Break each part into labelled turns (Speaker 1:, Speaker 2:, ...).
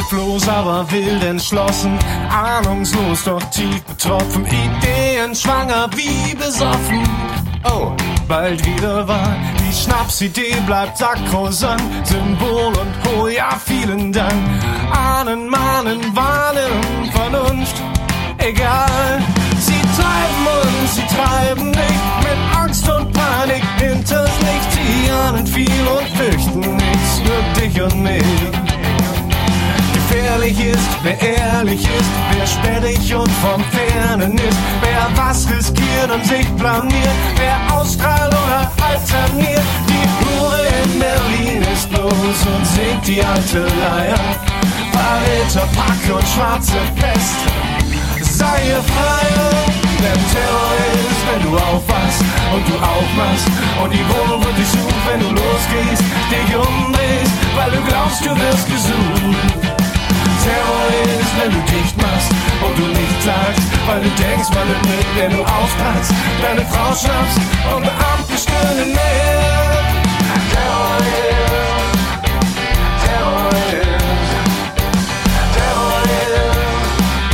Speaker 1: Hilflos, aber wild entschlossen, ahnungslos, doch tief betroffen, ideenschwanger wie besoffen. Oh, bald wieder Wahl, die Schnapsidee bleibt sakrosant, Symbol und oh ja, vielen Dank. Ahnen, mahnen, warnen, Vernunft, egal. Sie treiben uns, sie treiben nicht, mit Angst und Panik hinters Licht. Sie ahnen viel und fürchten nichts, nur dich und mich. Gefährlich ist, wer ehrlich ist, wer sperrig und vom Fernen ist, wer was riskiert und sich blamiert, wer ausstrahlt oder alterniert. Die Hure in Berlin ist los und singt die alte Leier. Verräter, Pack und schwarze Pest, sei ihr freier. Denn Terror ist, wenn du aufwachst und du aufmachst und die Wohnung wird dich suchen, wenn du losgehst, dich umdrehst, weil du glaubst, du wirst gesucht. Terror ist, wenn du dicht machst und du nichts sagst, weil du denkst, man nimmt mit, wenn du aufpasst, deine Frau schnappst und Beamte stöhnen mehr. Terror ist, Terror ist, Terror ist,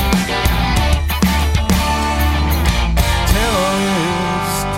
Speaker 1: Terror ist.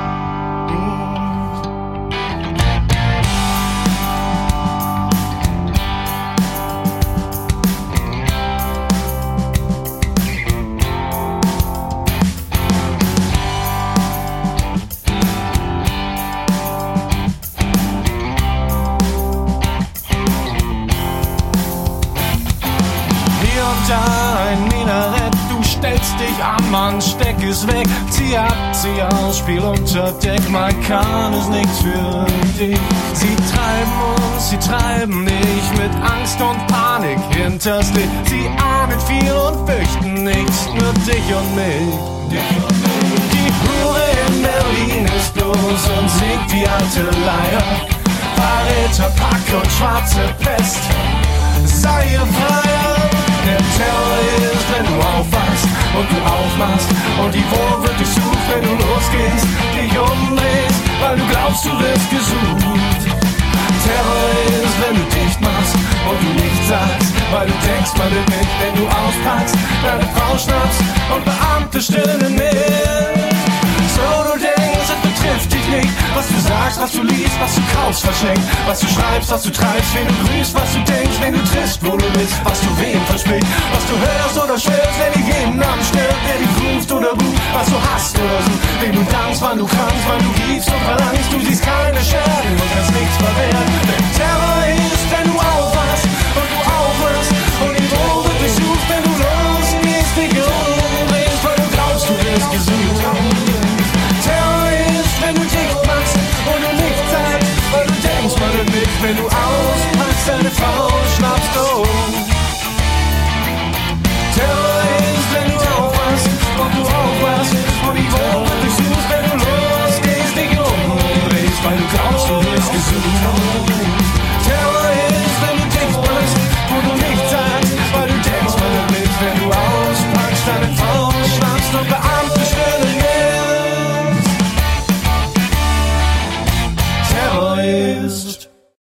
Speaker 1: Ein Minarett, du stellst dich am Mann, steck es weg, zieh ab, zieh aus, spiel unter Deck, mal kann es nichts für dich. Sie treiben uns, sie treiben dich mit Angst und Panik hinters Licht. Sie ahnen viel und fürchten nichts, nur dich und mich. Die Hure in Berlin ist los und singt die alte Leier. Verräter, Pack und schwarze Pest, sei ihr freier. Der Terror ist, wenn du aufwachst und du aufmachst und die Wohnung wird dich suchen, wenn du losgehst, dich umdrehst, weil du glaubst, du wirst gesucht. Terror ist, wenn du dicht machst und du nichts sagst, weil du denkst, man nimmt mit, wenn du aufpackst, deine Frau schnappst und Beamte stöhnen mit. So du denkst, es betrifft dich nicht, was du sagst, was du liest, was du kaufst, verschenkt, was du schreibst, was du treibst, wen du grüßt, was du denkst, wenn du triffst, wo du bist, was du wem versprichst, was du hörst oder schwörst, wenn dich jeden Namen stört, wer dich ruft oder bucht, was du hast oder so, wem du dankst, wann du kannst, wann du gibst und verlangst, du siehst keine Schergen und kannst nichts verwehren, denn Terror ist